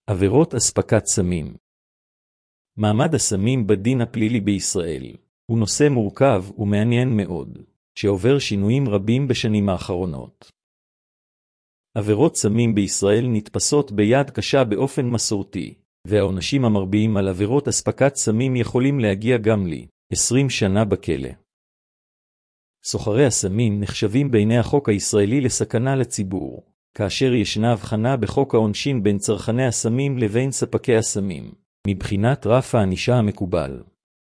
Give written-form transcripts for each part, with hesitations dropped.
עבירות אספקת סמים. מעמד הסמים בדין הפלילי בישראל הוא נושא מורכב ומעניין מאוד, שעובר שינויים רבים בשנים האחרונות. עבירות סמים בישראל נתפסות ביד קשה באופן מסורתי, והעונשים המרביים על עבירות אספקת סמים יכולים להגיע גם ל-20 שנה בכלא. סוחרי הסמים נחשבים בעיני החוק הישראלי לסכנה לציבור, כאשר ישנה הבחנה בחוק העונשין בין צרכני הסמים לבין ספקי הסמים, מבחינת רף הענישה המקובל.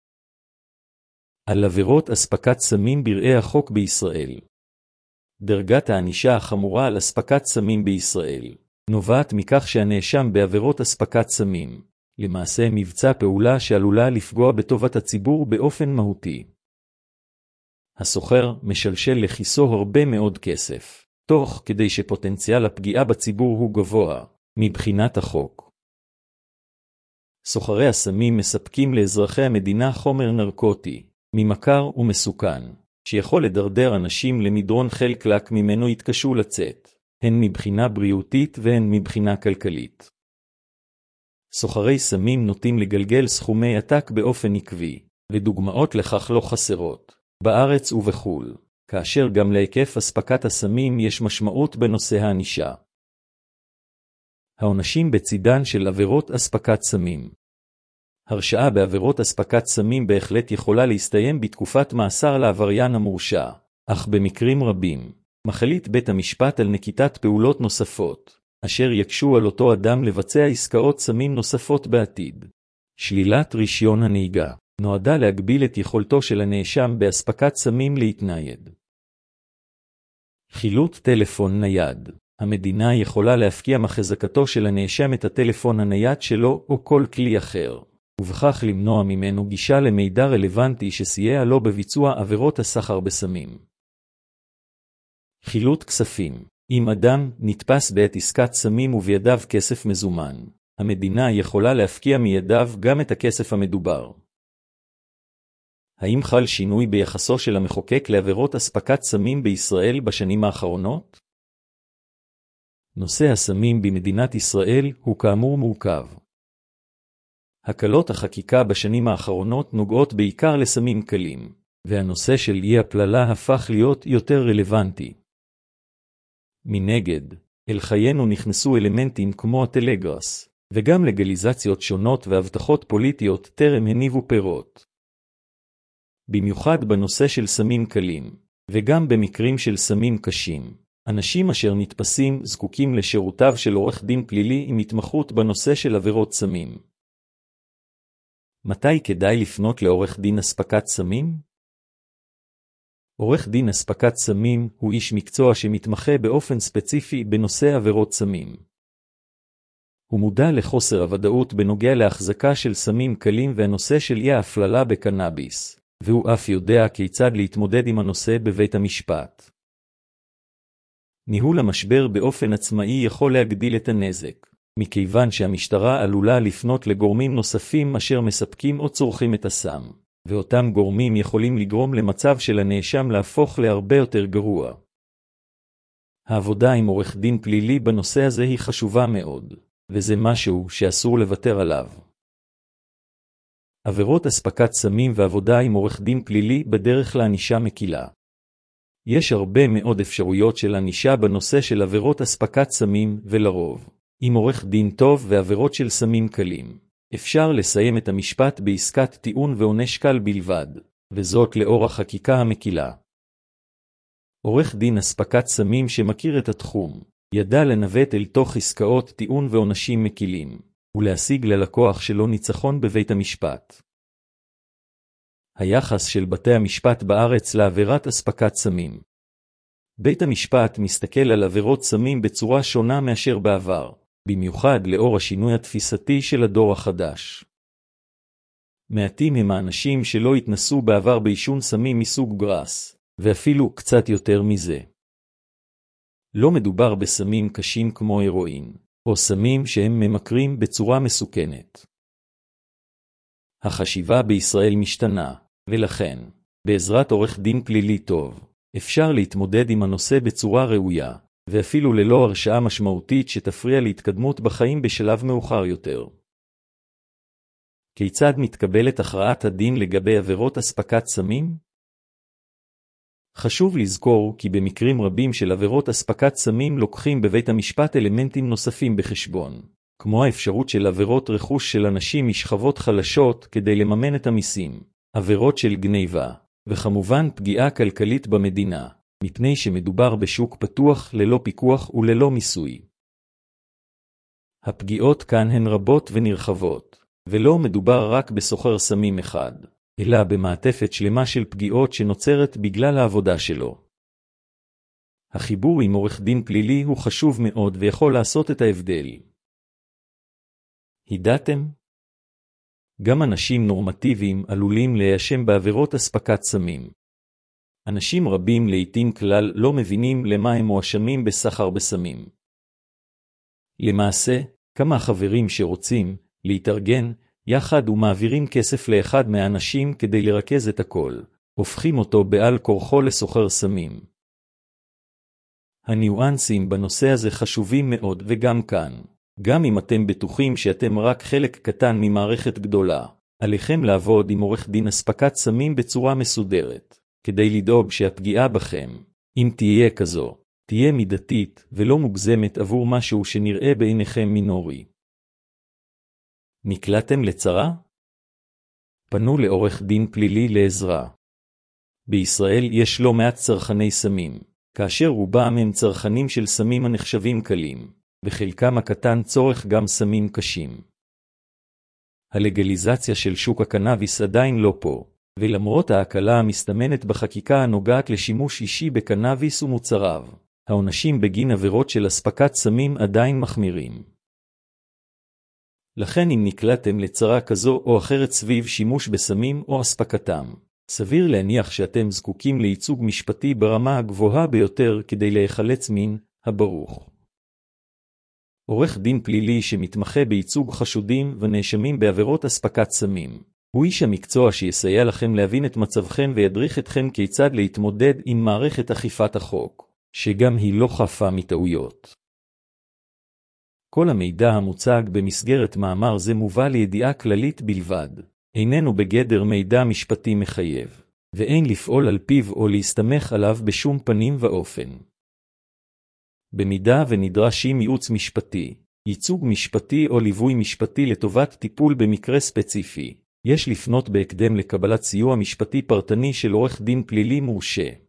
על עבירות אספקת סמים ברעי החוק בישראל. דרגת הענישה החמורה על אספקת סמים בישראל נובעת מכך שהנאשם בעבירות אספקת סמים, למעשה מבצע פעולה שעלולה לפגוע בטובת הציבור באופן מהותי. הסוחר משלשל לכיסו הרבה מאוד כסף, תוך כדי שפוטנציאל הפגיעה בציבור הוא גבוה, מבחינת החוק. סוחרי הסמים מספקים לאזרחי המדינה חומר נרקוטי, ממכר ומסוכן, שיכול לדרדר אנשים למדרון חלקלק ממנו יתקשו לצאת, הן מבחינה בריאותית והן מבחינה כלכלית. סוחרי סמים נוטים לגלגל סכומי עתק באופן עקבי, ודוגמאות לכך לא חסרות, בארץ ובחול, כאשר גם להיקף אספקת הסמים יש משמעות בנושא הענישה. העונשים בצידן של עבירות אספקת סמים. הרשעה בעבירות אספקת סמים בהחלט יכולה להסתיים בתקופת מאסר לעבריין המורשע, אך במקרים רבים, מחליט בית המשפט על נקיטת פעולות נוספות, אשר יקשו על אותו אדם לבצע עסקאות סמים נוספות בעתיד. שלילת רישיון הנהיגה נועדה להגביל את יכולתו של הנאשם באספקת סמים להתנייד. חילוט טלפון נייד. המדינה יכולה להפקיע מחזקתו של הנאשם את הטלפון הנייד שלו או כל כלי אחר, ובכך למנוע ממנו גישה למידע רלוונטי שסייע לו בביצוע עבירות הסחר בסמים. חילוט כספים. אם אדם נתפס בעת עסקת סמים ובידיו כסף מזומן, המדינה יכולה להפקיע מידיו גם את הכסף המדובר. האם חל שינוי ביחסו של המחוקק לעבירות אספקת סמים בישראל בשנים האחרונות? נושא הסמים במדינת ישראל הוא כאמור מורכב. הקלות החקיקה בשנים האחרונות נוגעות בעיקר לסמים קלים, והנושא של אי הפללה הפך להיות יותר רלוונטי. מנגד, אל חיינו נכנסו אלמנטים כמו הטלגראס, וגם לגליזציות שונות והבטחות פוליטיות טרם הניבו פירות. במיוחד בנושא של סמים קלים, וגם במקרים של סמים קשים, אנשים אשר נתפסים זקוקים לשירותיו של עורך דין פלילי עם התמחות בנושא של עבירות סמים. מתי כדאי לפנות לעורך דין אספקת סמים? עורך דין אספקת סמים הוא איש מקצוע שמתמחה באופן ספציפי בנושא עבירות סמים. הוא מודע לחוסר הוודאות בנוגע להחזקה של סמים קלים והנושא של אי ההפללה בקנאביס, והוא אף יודע כיצד להתמודד עם הנושא בבית המשפט. ניהול המשבר באופן עצמאי יכול להגדיל את הנזק, מכיוון שהמשטרה עלולה לפנות לגורמים נוספים אשר מספקים או צורכים את הסם, ואותם גורמים יכולים לגרום למצב של הנאשם להפוך להרבה יותר גרוע. העבודה עם עורך דין פלילי בנושא הזה היא חשובה מאוד, וזה משהו שאסור לוותר עליו. עבירות אספקת סמים ועבודה עם עורך דין פלילי בדרך לענישה מקילה. יש הרבה מאוד אפשרויות של ענישה בנושא של עבירות אספקת סמים, ולרוב, עם עורך דין טוב ועבירות של סמים קלים, אפשר לסיים את המשפט בעסקת טיעון ועונש קל בלבד, וזאת לאור החקיקה המקילה. עורך דין אספקת סמים שמכיר את התחום, ידע לנווט אל תוך עסקאות טיעון ועונשים מקילים, ולהשיג ללקוח שלו ניצחון בבית המשפט. היחס של בתי המשפט בארץ לעבירת אספקת סמים. בית המשפט מסתכל על עבירות סמים בצורה שונה מאשר בעבר, במיוחד לאור השינוי התפיסתי של הדור החדש. מעטים הם האנשים שלא התנסו בעבר בעישון סמים מסוג גראס, ואפילו קצת יותר מזה. לא מדובר בסמים קשים כמו הרואין, או סמים שהם ממכרים בצורה מסוכנת. החשיבה בישראל משתנה, ולכן, בעזרת עורך דין פלילי טוב, אפשר להתמודד עם הנושא בצורה ראויה, ואפילו ללא הרשעה משמעותית שתפריע להתקדמות בחיים בשלב מאוחר יותר. כיצד מתקבלת הכרעת הדין לגבי עבירות אספקת סמים? חשוב לזכור כי במקרים רבים של עבירות אספקת סמים לוקחים בבית המשפט אלמנטים נוספים בחשבון, כמו האפשרות של עבירות רכוש של אנשים משכבות חלשות כדי לממן את המיסים, עבירות של גניבה, וכמובן פגיעה כלכלית במדינה, מפני שמדובר בשוק פתוח ללא פיקוח וללא מיסוי. הפגיעות כאן הן רבות ונרחבות, ולא מדובר רק בסוחר סמים אחד, אלא במעטפת שלמה של פגיעות שנוצרת בגלל העבודה שלו. החיבור עם עורך דין פלילי הוא חשוב מאוד ויכול לעשות את ההבדל. ידעתם? גם אנשים נורמטיביים עלולים להיאשם בעבירות אספקת סמים. אנשים רבים לעתים כלל לא מבינים למה הם מואשמים בסחר בסמים. למעשה, כמה חברים שרוצים להתארגן יחד ומעבירים כסף לאחד מהאנשים כדי לרכז את הכל, הופכים אותו בעל כורחו לסוחר סמים. הניואנסים בנושא הזה חשובים מאוד וגם כאן. גם אם אתם בטוחים שאתם רק חלק קטן ממערכת גדולה, עליכם לעבוד עם עורך דין אספקת סמים בצורה מסודרת, כדי לדאוג שהפגיעה בכם, אם תהיה כזו, תהיה מידתית ולא מוגזמת עבור משהו שנראה בעיניכם מינורי. נקלעתם לצרה? פנו לעורך דין פלילי לעזרה. בישראל יש לא מעט צרכני סמים, כאשר רובם הם צרכנים של סמים הנחשבים קלים, וחלקם הקטן צורך גם סמים קשים. הלגליזציה של שוק הקנאביס עדיין לא פה, ולמרות ההקלה המסתמנת בחקיקה הנוגעת לשימוש אישי בקנאביס ומוצריו, העונשים בגין עבירות של אספקת סמים עדיין מחמירים. לכן אם נקלעתם לצרה כזו או אחרת סביב שימוש בסמים או אספקתם, סביר להניח שאתם זקוקים לייצוג משפטי ברמה הגבוהה ביותר כדי להיחלץ מן הברוך. עורך דין פלילי שמתמחה בייצוג חשודים ונאשמים בעבירות אספקת סמים, הוא איש המקצוע שיסייע לכם להבין את מצבכם וידריך אתכם כיצד להתמודד עם מערכת אכיפת החוק, שגם היא לא חפה מטעויות. כל המידע המוצג במסגרת מאמר זה מובא לידיעה כללית בלבד, איננו בגדר מידע משפטי מחייב, ואין לפעול על פיו או להסתמך עליו בשום פנים ואופן. במידה ונדרשים ייעוץ משפטי, ייצוג משפטי או ליווי משפטי לטובת טיפול במקרה ספציפי, יש לפנות בהקדם לקבלת סיוע משפטי פרטני של עורך דין פלילי מורשה.